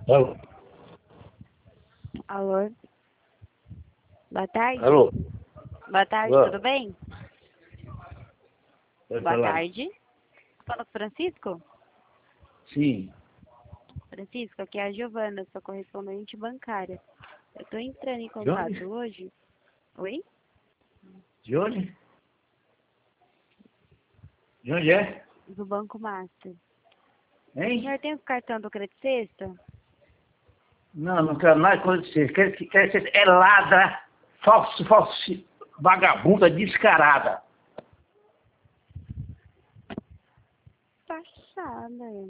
Alô? Alô? Boa tarde. Alô? Boa tarde, Alô? tudo bem? Pode Boa falar. tarde. Fala com o Francisco? Sim. Francisco, aqui é a Giovana, sua correspondente bancária. Eu tô entrando em De contato onde? hoje. Oi? De onde? De onde é? Do Banco Master. O Hein? senhor tem o cartão do Credit Sexta? Não, não quero nada com você. Quer ser é ladra, falso, vagabunda descarada. Passada.